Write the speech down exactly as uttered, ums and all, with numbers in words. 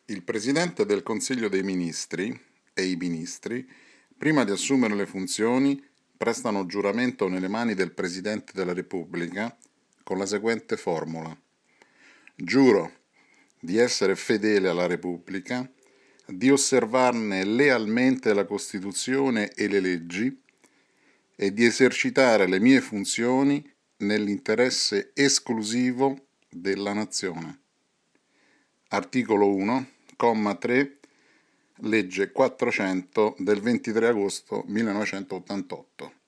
Il Presidente del Consiglio dei Ministri e i Ministri, prima di assumere le funzioni, prestano giuramento nelle mani del Presidente della Repubblica con la seguente formula: Giuro di essere fedele alla Repubblica, di osservarne lealmente la Costituzione e le leggi e di esercitare le mie funzioni nell'interesse esclusivo della Nazione. Articolo uno, comma tre, legge quattrocento del ventitré agosto millenovecentottantotto.